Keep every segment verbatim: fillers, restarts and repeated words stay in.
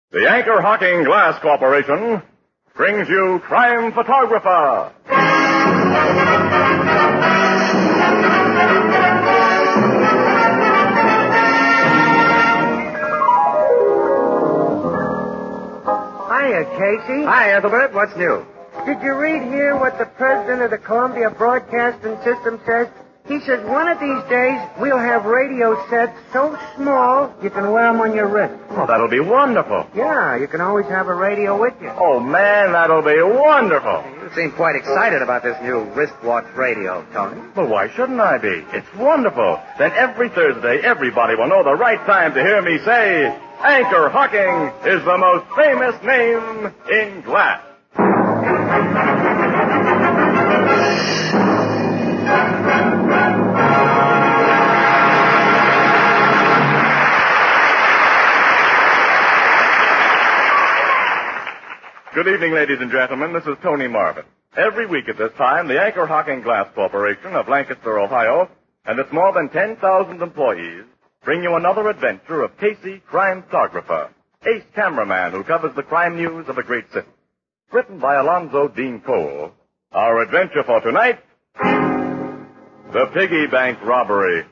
The Anchor Hocking Glass Corporation brings you Crime Photographer. Hiya, Casey. Hi, Ethelbert. What's new? Did you read here what the president of the Columbia Broadcasting System says? He says one of these days we'll have radio sets so small you can wear them on your wrist. Oh, that'll be wonderful. Yeah, you can always have a radio with you. Oh, man, that'll be wonderful. You seem quite excited about this new wristwatch radio, Tony. Well, why shouldn't I be? It's wonderful. Then every Thursday, everybody will know the right time to hear me say, Anchor Hocking is the most famous name in glass. Good evening, ladies and gentlemen. This is Tony Marvin. Every week at this time, the Anchor Hocking Glass Corporation of Lancaster, Ohio, and its more than ten thousand employees bring you another adventure of Casey, crime photographer, ace cameraman who covers the crime news of a great city. Written by Alonzo Dean Cole, our adventure for tonight, the Piggy Bank Robbery.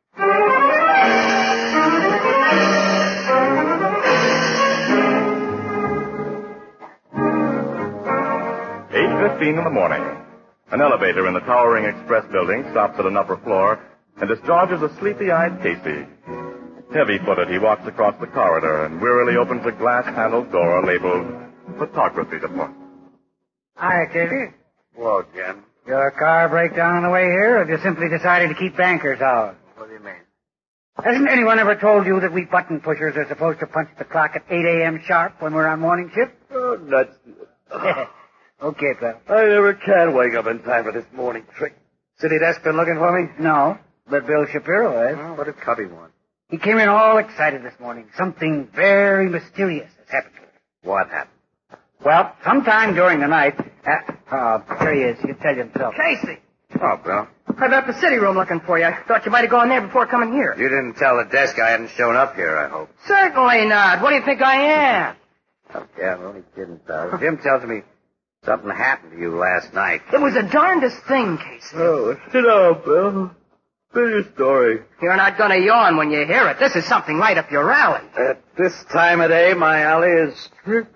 eight fifteen in the morning. An elevator in the towering express building stops at an upper floor and discharges a sleepy-eyed Casey. Heavy-footed, he walks across the corridor and wearily opens a glass-handled door labeled Photography Department. Hiya, Casey. Whoa, Jim. Your car break down on the way here, or have you simply decided to keep bankers out? What do you mean? Hasn't anyone ever told you that we button pushers are supposed to punch the clock at eight a.m. sharp when we're on morning shift? Oh, nuts. Okay, pal. I never can wake up in time for this morning trick. City desk been looking for me? No, but Bill Shapiro has. Well, what did Cubby want? He came in all excited this morning. Something very mysterious has happened to him. What happened? Well, sometime during the night... Uh, uh, there he is. He can tell you himself. Casey, Oh, Bill. I'm up the city room looking for you. I thought you might have gone there before coming here. You didn't tell the desk I hadn't shown up here, I hope. Certainly not. What do you think I am? Oh, yeah, I'm only kidding, pal. Jim tells me something happened to you last night. It was the darndest thing, Casey. Oh, sit down, Bill. Tell your story. You're not going to yawn when you hear it. This is something right up your alley. At this time of day, my alley is...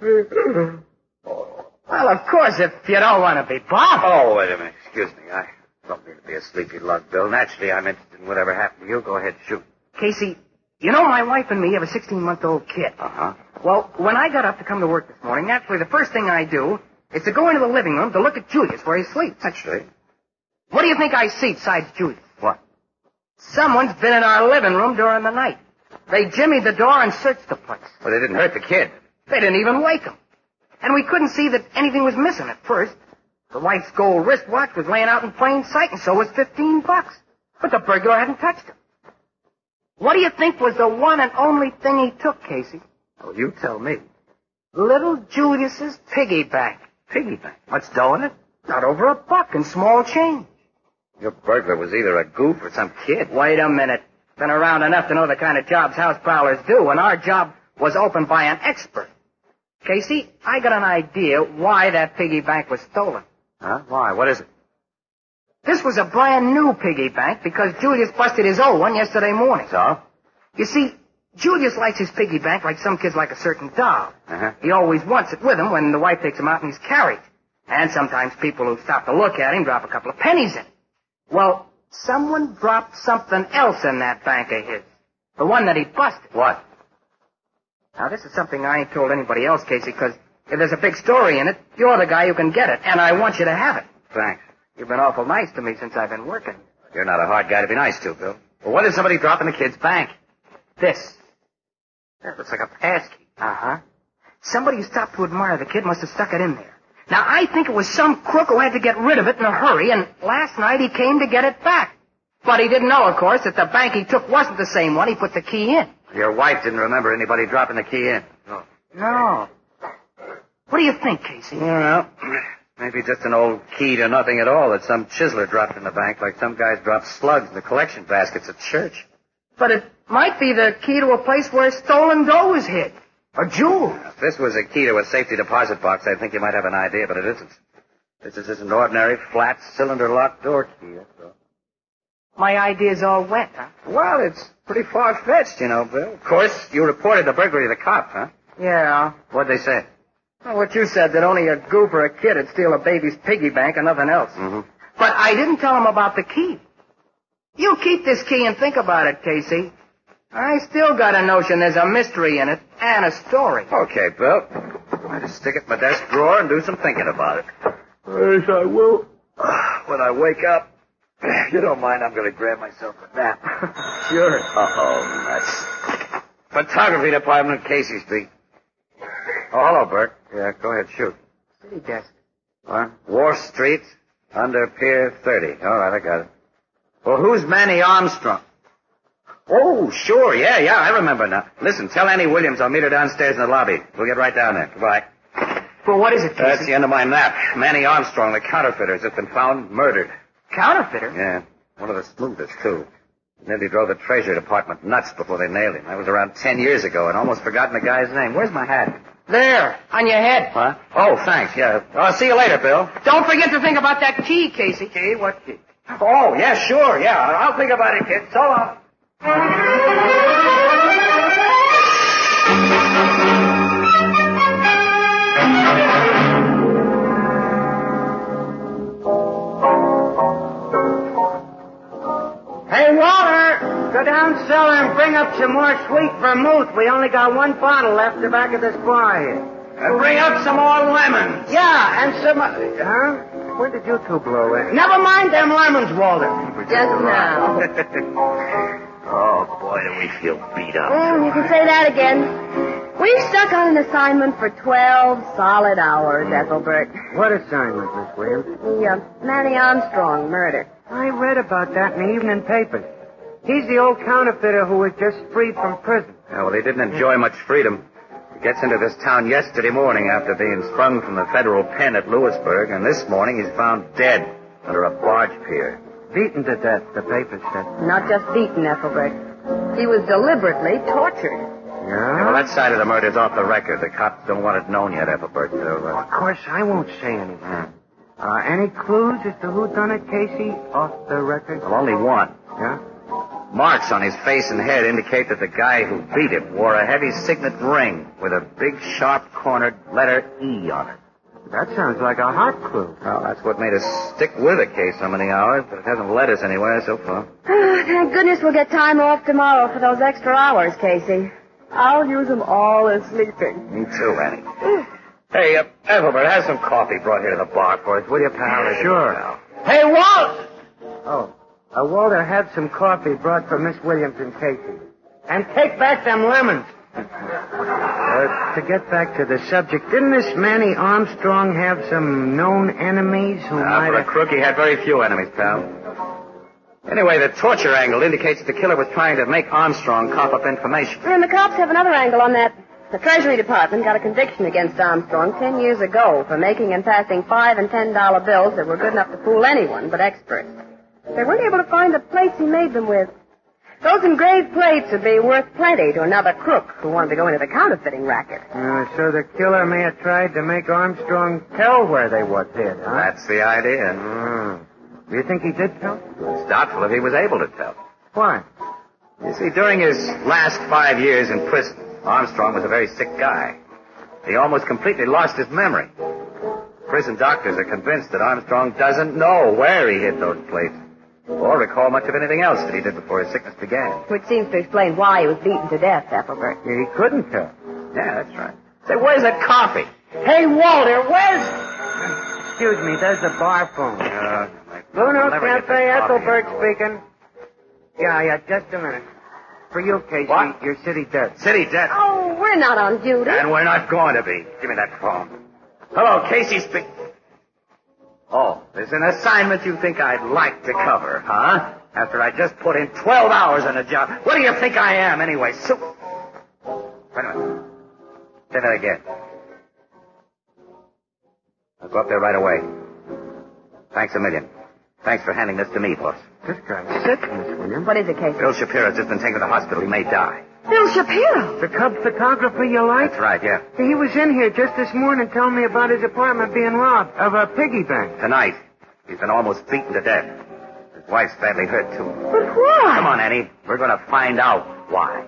Well, of course, if you don't want to be bothered. Oh, wait a minute. Excuse me. I don't mean to be a sleepy lug, Bill. Naturally, I'm interested in whatever happened to you. Go ahead, shoot. Casey, you know my wife and me have a sixteen-month-old kid. Uh-huh. Well, when I got up to come to work this morning, naturally, the first thing I do is to go into the living room to look at Julius where he sleeps. Actually. What do you think I see besides Julius? What? Someone's been in our living room during the night. They jimmied the door and searched the place. Well, they didn't hurt the kid. They didn't even wake him. And we couldn't see that anything was missing at first. The wife's gold wristwatch was laying out in plain sight, and so was fifteen bucks. But the burglar hadn't touched it. What do you think was the one and only thing he took, Casey? Oh, you tell me. Little Julius's piggy bank. Piggy bank? What's dough in it? Not over a buck in small change. Your burglar was either a goof or some kid. Wait a minute. Been around enough to know the kind of jobs house prowlers do, and our job was opened by an expert. Casey, I got an idea why that piggy bank was stolen. Huh? Why? What is it? This was a brand new piggy bank because Julius busted his old one yesterday morning. So? You see, Julius likes his piggy bank like some kids like a certain doll. Uh-huh. He always wants it with him when the wife takes him out in his carriage. And sometimes people who stop to look at him drop a couple of pennies in it. Well, someone dropped something else in that bank of his. The one that he busted. What? Now, this is something I ain't told anybody else, Casey, because if there's a big story in it, you're the guy who can get it, and I want you to have it. Thanks. You've been awful nice to me since I've been working. You're not a hard guy to be nice to, Bill. Well, what did somebody drop in the kid's bank? This. That looks like a passkey. Uh-huh. Somebody who stopped to admire the kid must have stuck it in there. Now, I think it was some crook who had to get rid of it in a hurry, and last night he came to get it back. But he didn't know, of course, that the bank he took wasn't the same one he put the key in. Your wife didn't remember anybody dropping the key in. No. No. What do you think, Casey? Well, maybe just an old key to nothing at all that some chiseler dropped in the bank like some guys drop slugs in the collection baskets at church. But it might be the key to a place where stolen dough was hid. A jewel? If this was a key to a safety deposit box, I'd think you might have an idea, but it isn't. This is just an ordinary flat cylinder lock door key, that's all. My idea's all wet, huh? Well, it's pretty far-fetched, you know, Bill. Of course, you reported the burglary to the cop, huh? Yeah. What'd they say? Well, what you said, that only a goof or a kid would steal a baby's piggy bank and nothing else. Mm-hmm. But I didn't tell him about the key. You keep this key and think about it, Casey. I still got a notion there's a mystery in it and a story. Okay, Bill. I'll just stick it in my desk drawer and do some thinking about it. Yes, I will. When I wake up, if you don't mind, I'm going to grab myself a nap. Sure. Uh-oh, that's photography department, Casey Street. Oh, hello, Bert. Yeah, go ahead, shoot. City desk. What? Wharf Street, under Pier thirty. All right, I got it. Well, who's Manny Armstrong? Oh, sure, yeah, yeah, I remember now. Listen, tell Annie Williams I'll meet her downstairs in the lobby. We'll get right down there. Goodbye. Well, what is it, Casey? That's the end of my nap. Manny Armstrong, the counterfeiter, has just been found murdered. Counterfeiter? Yeah, one of the smoothest, too. Nearly drove the Treasury Department nuts before they nailed him. That was around ten years ago, and almost forgotten the guy's name. Where's my hat? There, on your head. Huh? Oh, thanks, yeah. I'll see you later, Bill. Don't forget to think about that key, Casey. Key? What key? Oh, yeah, sure, yeah. I'll think about it, kid. So long. Hey, Walter, go down cellar and bring up some more sweet vermouth. We only got one bottle left the back of this bar here. And bring up some more lemons. Yeah, and some... Uh, huh? Where did you two blow in? Never mind them lemons, Walter. Just now. Oh, boy, do we feel beat up. Well, you can say that again. We stuck on an assignment for twelve solid hours, Ethelbert. What assignment, Miss Williams? The uh, Manny Armstrong murder. I read about that in the evening papers. He's the old counterfeiter who was just freed from prison. Yeah, well, he didn't enjoy much freedom. He gets into this town yesterday morning after being sprung from the federal pen at Lewisburg, and this morning he's found dead under a barge pier. Beaten to death, the papers said. Not just beaten, Ethelbert. He was deliberately tortured. Yeah? Yeah, well, that side of the murder's off the record. The cops don't want it known yet, Ethelbert. So, uh... Of course, I won't say anything. Uh, any clues as to who done it, Casey, off the record? Well, only one. Yeah? Marks on his face and head indicate that the guy who beat him wore a heavy signet ring with a big, sharp-cornered letter E on it. That sounds like a hot clue. Well, that's what made us stick with the case so many hours, but it hasn't led us anywhere so far. Thank goodness we'll get time off tomorrow for those extra hours, Casey. I'll use them all as sleeping. Me too, Annie. Hey, uh, Ethelbert, have some coffee brought here to the bar for us, will you, pal? Sure. Pal. Hey, Walt! Oh, uh, Walter, have some coffee brought for Miss Williams and Casey. And take back them lemons. Uh, to get back to the subject, didn't this Manny Armstrong have some known enemies who Uh, might for a have... crook, he had very few enemies, pal. Anyway, the torture angle indicates that the killer was trying to make Armstrong cough up information. And the cops have another angle on that. The Treasury Department got a conviction against Armstrong ten years ago for making and passing five and ten dollar bills that were good enough to fool anyone but experts. They weren't able to find the plates he made them with. Those engraved plates would be worth plenty to another crook who wanted to go into the counterfeiting racket. Uh, so the killer may have tried to make Armstrong tell where they was hid, huh? That's the idea. Mm. Do you think he did tell? It's doubtful if he was able to tell. Why? You see, during his last five years in prison, Armstrong was a very sick guy. He almost completely lost his memory. Prison doctors are convinced that Armstrong doesn't know where he hid those plates or recall much of anything else that he did before his sickness began. Which seems to explain why he was beaten to death, Ethelbert. He couldn't tell. Yeah, that's right. Say, where's that coffee? Hey, Walter, where's... Excuse me, there's the bar phone. Uh, Bruno we'll never get Cafe, that coffee Ethelbert anymore. speaking. Yeah, yeah, just a minute. For you, Casey, What? you're city dead. City debt. Oh, we're not on duty. And we're not going to be. Give me that phone. Hello, Casey speak. Oh, there's an assignment you think I'd like to cover, huh? After I just put in twelve hours in a job. What do you think I am, anyway? So... Wait a minute. Say that again. I'll go up there right away. Thanks a million. Thanks for handing this to me, boss. This guy's sick, Miss Williams. What is it, Casey? Bill Shapiro's just been taken to the hospital. He may die. Bill Shapiro. The cub photographer you like? That's right, yeah. He was in here just this morning telling me about his apartment being robbed of a piggy bank. Tonight, he's been almost beaten to death. His wife's badly hurt, too. But why? Come on, Annie. We're going to find out why.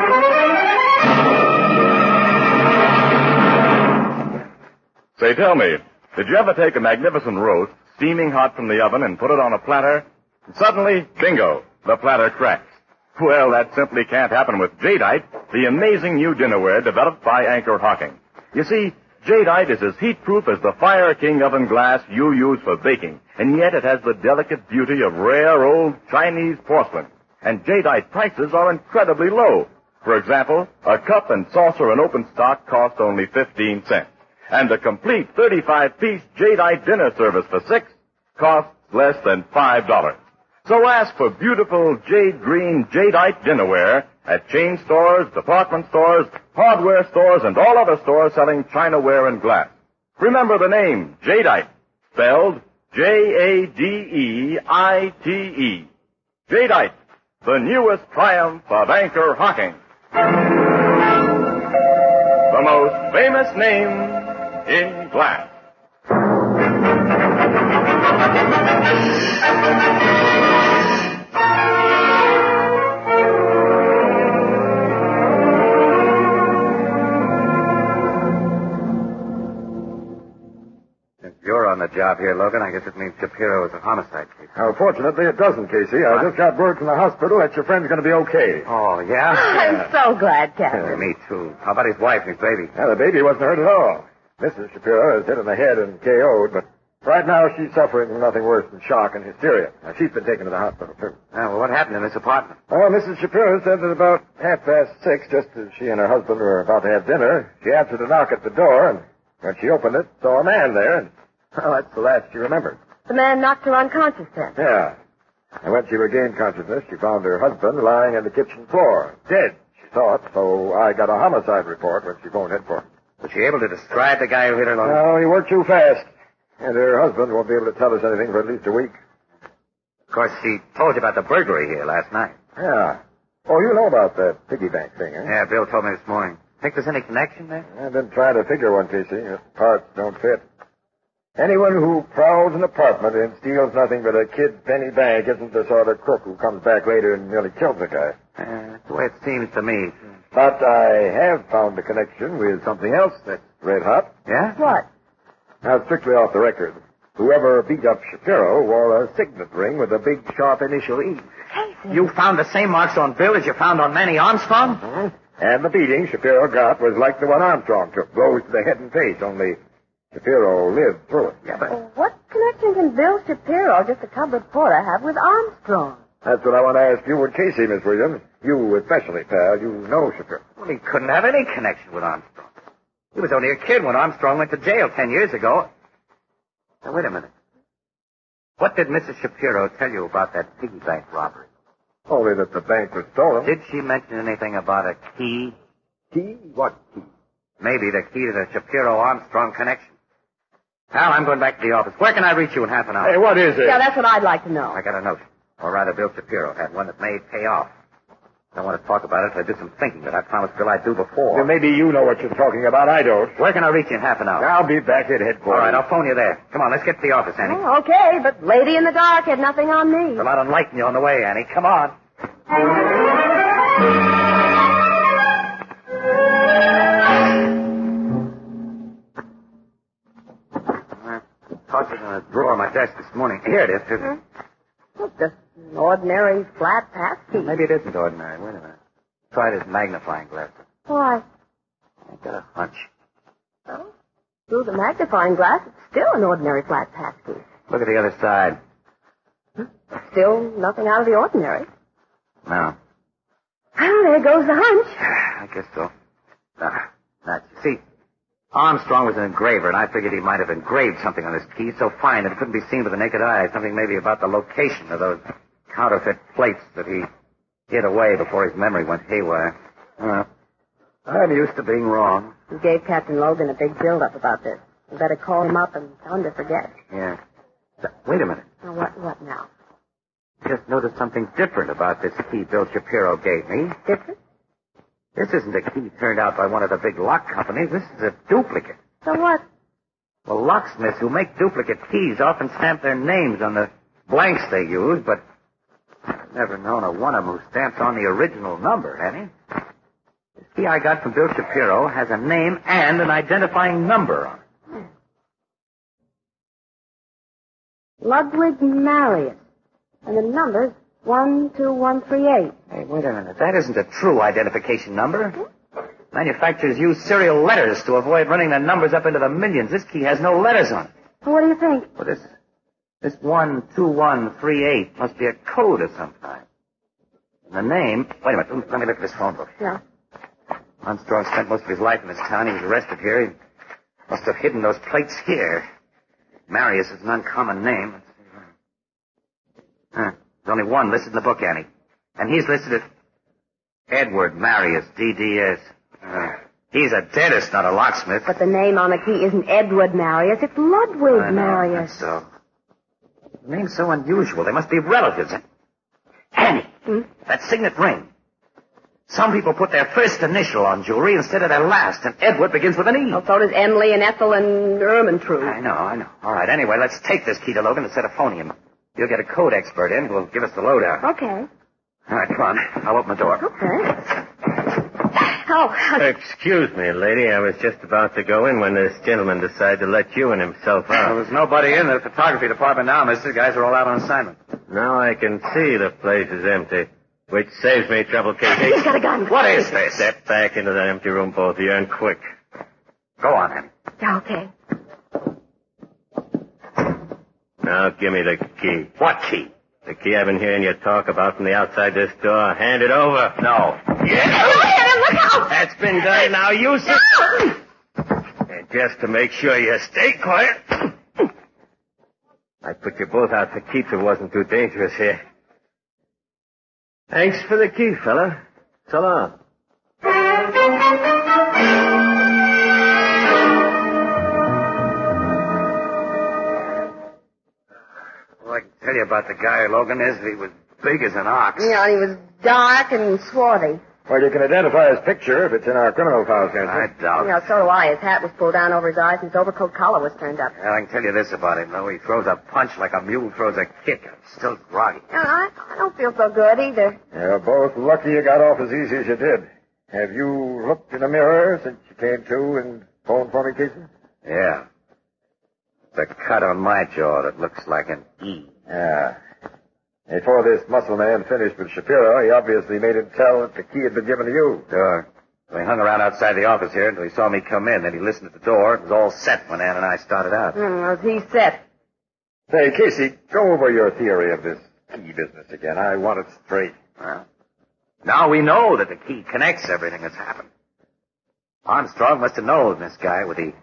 Say, tell me, did you ever take a magnificent roast, steaming hot from the oven, and put it on a platter? And suddenly, bingo, the platter cracks. Well, that simply can't happen with Jadeite, the amazing new dinnerware developed by Anchor Hocking. You see, Jadeite is as heat-proof as the Fire King oven glass you use for baking, and yet it has the delicate beauty of rare old Chinese porcelain. And Jadeite prices are incredibly low. For example, a cup and saucer in open stock cost only fifteen cents. And a complete thirty-five piece Jadeite dinner service for six costs less than five dollars. So ask for beautiful jade green Jadeite dinnerware at chain stores, department stores, hardware stores, and all other stores selling Chinaware and glass. Remember the name, Jadeite, spelled J A D E I T E. Jadeite, the newest triumph of Anchor Hocking. The most famous name in glass. Since you're on the job here, Logan, I guess it means Shapiro is a homicide case. Now, fortunately, it doesn't, Casey. I just got word from the hospital that your friend's going to be okay. Oh, yeah? I'm so glad, Yeah, Captain. me, too. How about his wife and his baby? Yeah, the baby wasn't hurt at all. Missus Shapiro is hit in the head and K O'd, but right now she's suffering from nothing worse than shock and hysteria. Now, she's been taken to the hospital, too. Yeah, well, what happened in this apartment? Well, Missus Shapiro said that about half past six, just as she and her husband were about to have dinner, she answered a knock at the door, and when she opened it, saw a man there, and, well, that's the last she remembered. The man knocked her unconscious then. Yeah. And when she regained consciousness, she found her husband lying on the kitchen floor, dead, she thought, so I got a homicide report when she phoned headquarters. Was she able to describe the guy who hit her, Logan? No, he worked too fast. And her husband won't be able to tell us anything for at least a week. Of course, she told you about the burglary here last night. Yeah. Oh, you know about that piggy bank thing, eh? Yeah, Bill told me this morning. Think there's any connection there? I've been trying to figure one, Casey. The parts don't fit. Anyone who prowls an apartment and steals nothing but a kid penny bank isn't the sort of crook who comes back later and nearly kills a guy. Uh, that's the way it seems to me. But I have found a connection with something else that's red hot. Yeah? What? Now, strictly off the record. Whoever beat up Shapiro wore a signet ring with a big sharp initial E. Casey. You found the same marks on Bill as you found on Manny Armstrong? Mm-hmm. And the beating Shapiro got was like the one Armstrong took, blows to the head and face, only Shapiro lived through it. Yeah, but... Well, what connection can Bill Shapiro, just a cub reporter, have with Armstrong? That's what I want to ask you and Casey, Miss Williams. You especially, pal. You know Shapiro. Well, he couldn't have any connection with Armstrong. He was only a kid when Armstrong went to jail ten years ago. Now, wait a minute. What did Missus Shapiro tell you about that piggy bank robbery? Only that the bank was stolen. Did she mention anything about a key? Key? What key? Maybe the key to the Shapiro-Armstrong connection. Pal, I'm going back to the office. Where can I reach you in half an hour? Hey, what is it? Yeah, that's what I'd like to know. I got a note. Or rather, Bill Shapiro had one that may pay off. I don't want to talk about it until I do some thinking that I promised Bill I'd do before. Well, maybe you know what you're talking about. I don't. Where can I reach you in half an hour? I'll be back at headquarters. All right, I'll phone you there. Come on, let's get to the office, Annie. Oh, okay, but lady in the dark had nothing on me. Well, I'll enlighten you on the way, Annie. Come on. I tossed it in a drawer of my desk this morning. Here it is. Hmm? It's just an ordinary flat pass key. Maybe it isn't ordinary. Wait a minute. Try this magnifying glass. Why? I got a hunch. Well, through the magnifying glass, it's still an ordinary flat pass key. Look at the other side. Still nothing out of the ordinary. No. Well, there goes the hunch. I guess so. Ah, now, see, Armstrong was an engraver, and I figured he might have engraved something on this key so fine that it couldn't be seen with the naked eye. Something maybe about the location of those counterfeit plates that he hid away before his memory went haywire. Well, I'm used to being wrong. You gave Captain Logan a big build-up about this. You better call him up and tell him to forget. Yeah. So, wait a minute. Now, what, what now? Just noticed something different about this key Bill Shapiro gave me. Different? This isn't a key turned out by one of the big lock companies. This is a duplicate. So what? Well, locksmiths who make duplicate keys often stamp their names on the blanks they use, but I've never known of one of them who stamps on the original number, Annie. The key I got from Bill Shapiro has a name and an identifying number on it. Ludwig Marius. And the number's one two one three eight. Hey, wait a minute. That isn't a true identification number. Manufacturers use serial letters to avoid running their numbers up into the millions. This key has no letters on it. Well, what do you think? Well, this, this one two one three eight must be a code of some kind. And the name... Wait a minute. Let me look at this phone book. Yeah. Armstrong spent most of his life in this town. He was arrested here. He must have hidden those plates here. Marius is an uncommon name. Let's see. Huh. There's only one listed in the book, Annie. And he's listed as Edward Marius, D D S. Uh, he's a dentist, not a locksmith. But the name on the key isn't Edward Marius. It's Ludwig I know, Marius. that's so. The name's so unusual. They must be relatives. Annie, Hmm? that signet ring. Some people put their first initial on jewelry instead of their last, and Edward begins with an E. Well, so does Emily and Ethel and Ermintrude. I know, I know. All right, anyway, let's take this key to Logan and set a phone him. You'll get a code expert in who will give us the lowdown. Okay. All right, come on. I'll open the door. Okay. Oh, uh, Excuse me, lady. I was just about to go in when this gentleman decided to let you and himself Well, out. there's nobody in the photography department now, mister. The guys are all out on assignment. Now I can see the place is empty, which saves me trouble, Casey. he's got a gun. What is this? Step back into that empty room, both of you, and quick. Go on, Annie. Yeah, okay. Now give me the key. What key? The key I've been hearing you talk about from the outside this door. Hand it over. No. Yeah. Look out! That's been done. Now you sit. And just to make sure you stay quiet, I'd put you both out for keeps if it wasn't too dangerous here. Thanks for the key, fella. So long. All I can tell you about the guy, Logan, is he was big as an ox. Yeah, and he was dark and swarthy. Well, you can identify his picture if it's in our criminal files, can't I you? doubt Yeah, it. so do I. His hat was pulled down over his eyes and his overcoat collar was turned up. Well, I can tell you this about him, though. He throws a punch like a mule throws a kick. I'm still groggy. Yeah, I, I don't feel so good either. You're both lucky you got off as easy as you did. Have you looked in a mirror since you came to and phoned for me, Casey? Yeah. The cut on my jaw that looks like an E. Yeah. Before this muscle man finished with Shapiro, he obviously made him tell that the key had been given to you. Sure. So he hung around outside the office here until he saw me come in. Then he listened at the door. It was all set when Ann and I started out. Hmm, was he set? Say, Casey, go over your theory of this key business again. I want it straight. Well, now we know that the key connects everything that's happened. Armstrong must have known this guy with the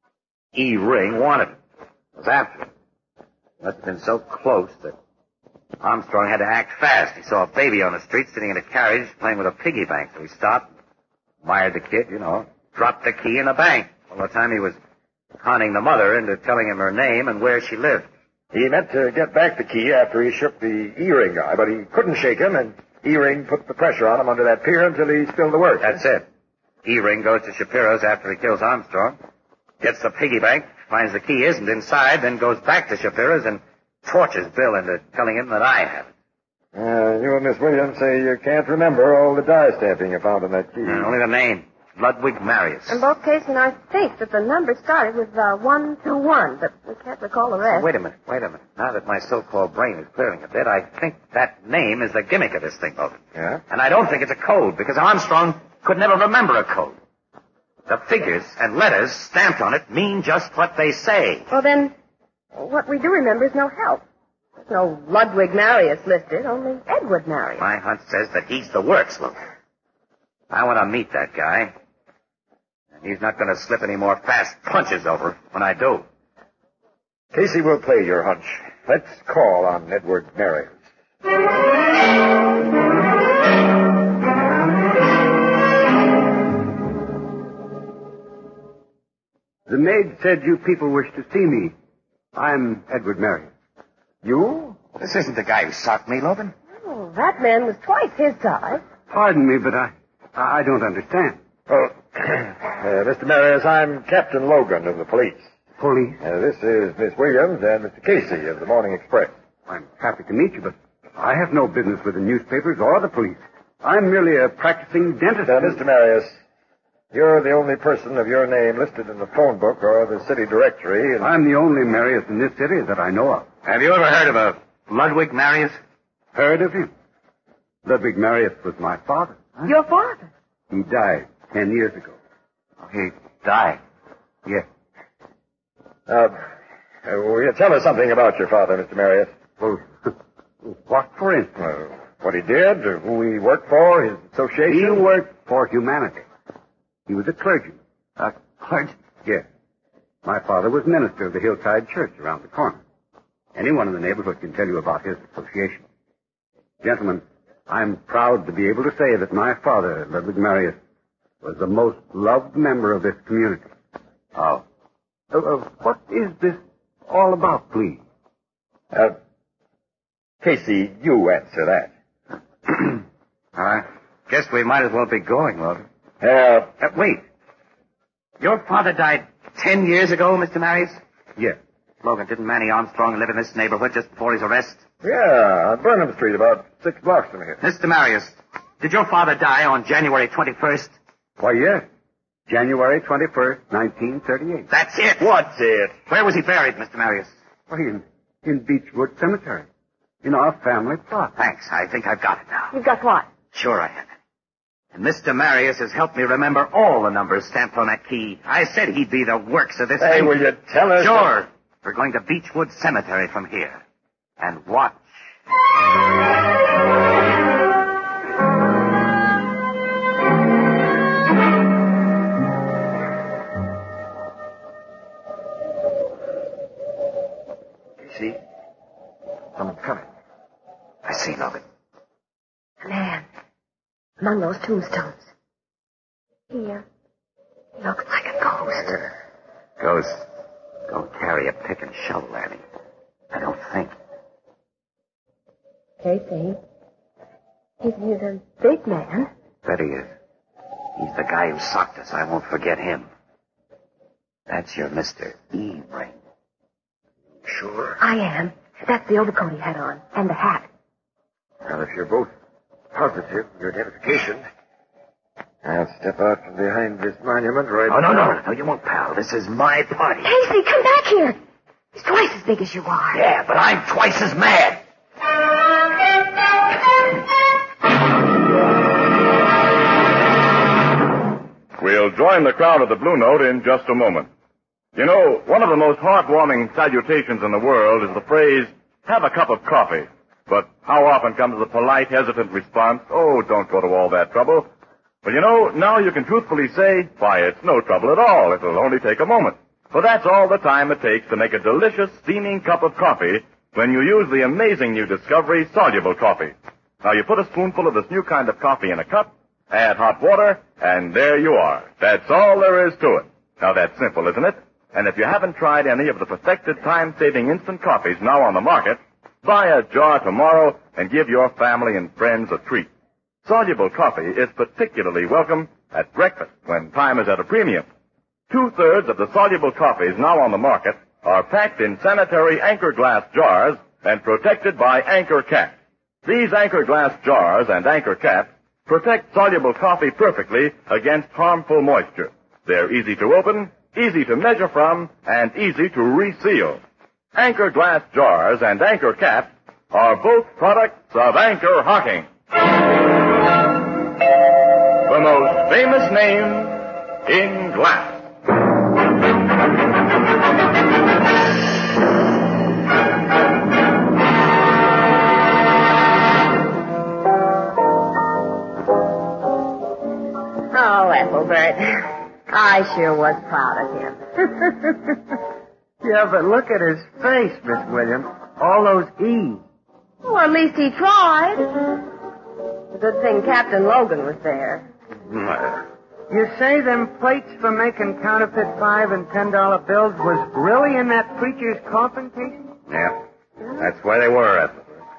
E-ring wanted it. Was after it. Must have been so close that Armstrong had to act fast. He saw a baby on the street sitting in a carriage playing with a piggy bank. So he stopped, admired the kid, you know, dropped the key in the bank. All the time he was conning the mother into telling him her name and where she lived. He meant to get back the key after he shook the E-ring guy, but he couldn't shake him, and E-ring put the pressure on him under that pier until he spilled the work. That's it. E-ring goes to Shapiro's after he kills Armstrong, gets the piggy bank, finds the key isn't inside, then goes back to Shapiro's and tortures Bill into telling him that I have it. Uh, you and Miss Williams say you can't remember all the dye stamping you found on that key. Uh, only the name, Ludwig Marius. In both cases, and I think that the number started with uh, one two one, but we can't recall the rest. Wait a minute, wait a minute. Now that my so-called brain is clearing a bit, I think that name is the gimmick of this thing, Logan. Yeah? And I don't think it's a code, because Armstrong could never remember a code. The figures and letters stamped on it mean just what they say. Well, then, what we do remember is no help. There's no Ludwig Marius listed, only Edward Marius. My hunch says that he's the works, Logan. I want to meet that guy. And he's not going to slip any more fast punches over when I do. Casey will play your hunch. Let's call on Edward Marius. The maid said you people wish to see me. I'm Edward Marius. You? This isn't the guy who socked me, Logan. Oh, that man was twice his size. Pardon me, but I, I don't understand. Well, uh, Mister Marius, I'm Captain Logan of the police. Police? Uh, this is Miss Williams and Mister Casey of the Morning Express. I'm happy to meet you, but I have no business with the newspapers or the police. I'm merely a practicing dentist. Now, Mister Marius, you're the only person of your name listed in the phone book or the city directory. And... I'm the only Marius in this city that I know of. Have you ever heard of a Ludwig Marius? Heard of him? Ludwig Marius was my father. Huh? Your father? He died ten years ago. He died? Yes. Uh, uh, will you tell us something about your father, Mister Marius? Well, what, for instance? Uh, what he did, or who he worked for, his association? He worked for humanity. He was a clergyman. A clergyman? Yes. My father was minister of the Hillside Church around the corner. Anyone in the neighborhood can tell you about his association. Gentlemen, I'm proud to be able to say that my father, Ludwig Marius, was the most loved member of this community. Oh. Uh, uh, what is this all about, please? Uh, Casey, you answer that. I guess we might as well be going, Logan. Uh, uh, wait. Your father died ten years ago, Mister Marius? Yes. Logan, didn't Manny Armstrong live in this neighborhood just before his arrest? Yeah, on Burnham Street, about six blocks from here. Mister Marius, did your father die on January twenty-first? Why, yes. January twenty-first, nineteen thirty-eight. That's it. What's it? Where was he buried, Mister Marius? Why, in, in Beechwood Cemetery. In our family plot. Thanks. I think I've got it now. You've got what? Sure I have it. And Mister Marius has helped me remember all the numbers stamped on that key. I said he'd be the works of this Hey, thing. will you tell us? Sure. We're going to Beechwood Cemetery from here. And watch. See? Someone's coming. I see, Logan. A man. Among those tombstones. He, uh, he looks like a ghost. Ghosts don't carry a pick and shovel, Annie. I don't think. Casey. He's, he's a big man. Bet he is. He's the guy who socked us. I won't forget him. That's your Mister E ring. Sure. I am. That's the overcoat he had on. And the hat. Well, if you're both positive of your identification, I'll step out from behind this monument right Oh, no, now. no, no, you won't, pal. This is my party. Casey, come back here. He's twice as big as you are. Yeah, but I'm twice as mad. We'll join the crowd at the Blue Note in just a moment. You know, one of the most heartwarming salutations in the world is the phrase, have a cup of coffee. But how often comes the polite, hesitant response, oh, don't go to all that trouble. But you know, now you can truthfully say, why, it's no trouble at all. It'll only take a moment. For that's all the time it takes to make a delicious, steaming cup of coffee when you use the amazing new Discovery Soluble Coffee. Now, you put a spoonful of this new kind of coffee in a cup, add hot water, and there you are. That's all there is to it. Now, that's simple, isn't it? And if you haven't tried any of the perfected time-saving instant coffees now on the market, buy a jar tomorrow and give your family and friends a treat. Soluble coffee is particularly welcome at breakfast when time is at a premium. Two-thirds of the soluble coffees now on the market are packed in sanitary Anchor glass jars and protected by Anchor caps. These Anchor glass jars and Anchor caps protect soluble coffee perfectly against harmful moisture. They're easy to open, easy to measure from, and easy to reseal. Anchor glass jars and Anchor caps are both products of Anchor Hocking, the most famous name in glass. Oh, Ethelbert. I sure was proud of him. Yeah, but look at his face, Miss Williams. All those E's. Well, at least he tried. It's a good thing Captain Logan was there. You say them plates for making counterfeit five and ten dollar bills was really in that preacher's coffin, Casey? Yeah. That's where they were, Ethel.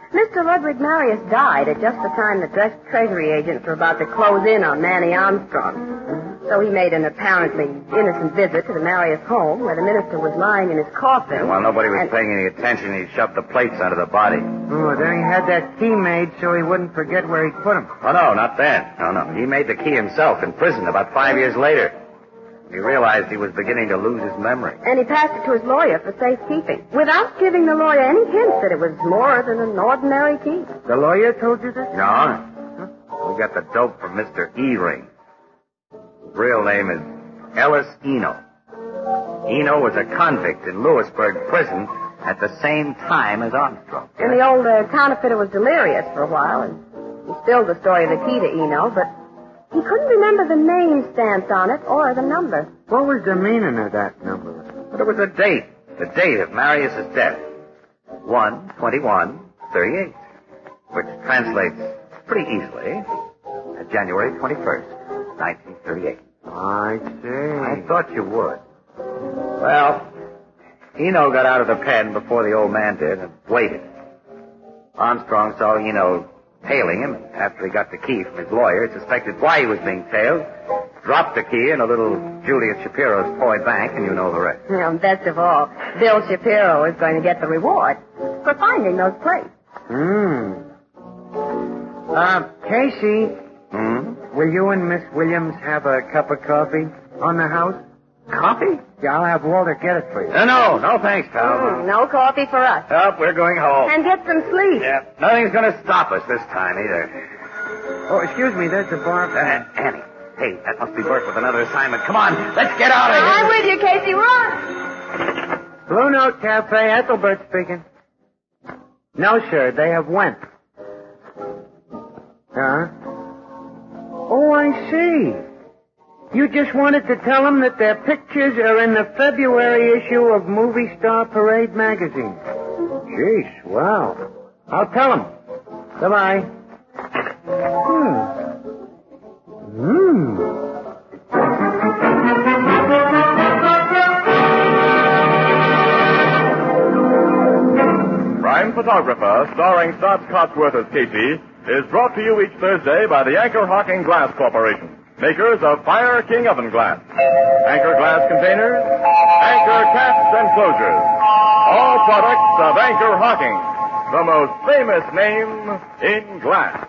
Mister Ludwig Marius died at just the time the dress treasury agents were about to close in on Manny Armstrong. So he made an apparently innocent visit to the Marius home where the minister was lying in his coffin. And while nobody was and... paying any attention, he shoved the plates under the body. Oh, then he had that key made so he wouldn't forget where he'd put them. Oh, no, not then. No, no. He made the key himself in prison about five years later. He realized he was beginning to lose his memory. And he passed it to his lawyer for safekeeping, without giving the lawyer any hint that it was more than an ordinary key. The lawyer told you this? No. We got the dope from Mister E-Ring. His real name is Ellis Eno. Eno was a convict in Lewisburg prison at the same time as Armstrong. And the old uh, counterfeiter was delirious for a while, and he spilled the story of the key to Eno, but he couldn't remember the name stamped on it or the number. What was the meaning of that number? But it was a date. The date of Marius's death. one twenty-one thirty-eight. Which translates pretty easily as January twenty-first, nineteen thirty-eight. I see. I thought you would. Well, Eno got out of the pen before the old man did and waited. Armstrong saw Eno tailing him, and after he got the key from his lawyer, suspected why he was being tailed, dropped the key in a little Julius Shapiro's toy bank, and you know the rest. Well, best of all, Bill Shapiro is going to get the reward for finding those plates. Hmm. Uh, Casey, Hmm? will you and Miss Williams have a cup of coffee on the house? Coffee? Yeah, I'll have Walter get it for you. No, no, no thanks, pal. Mm, no coffee for us. Oh, we're going home. And get some sleep. Yeah, nothing's going to stop us this time either. Oh, excuse me, there's the bar. Uh, Annie. Hey, that must be Bert with another assignment. Come on, let's get out of here. I'm with you, Casey. Run. Blue Note Cafe, Ethelbert speaking. No, sir, they have went. Huh? Oh, I see. You just wanted to tell them that their pictures are in the February issue of Movie Star Parade magazine. Jeez, wow. I'll tell them. Goodbye. Hmm. Hmm. Crime Photographer, starring Stotts Cotsworth as Casey, is brought to you each Thursday by the Anchor Hocking Glass Corporation, makers of Fire King Oven Glass, Anchor Glass Containers, Anchor Caps and Closures, all products of Anchor Hocking, the most famous name in glass.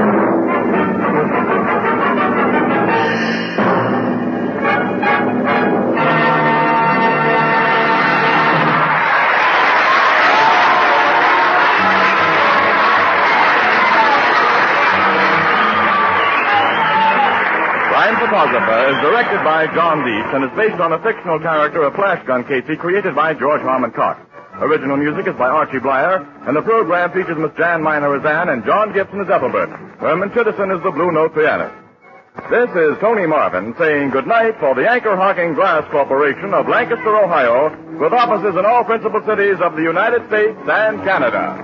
Crime Photographer is directed by John Deese and is based on a fictional character of Flash Gun Casey created by George Harmon Cox. Original music is by Archie Blyer, and the program features Miss Jan Miner as Anne and John Gibson as Ethelbert. Herman Chittison is the Blue Note pianist. This is Tony Marvin saying goodnight for the Anchor Hocking Glass Corporation of Lancaster, Ohio, with offices in all principal cities of the United States and Canada.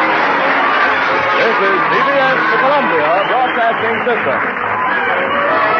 This is C B S, the Columbia Broadcasting System.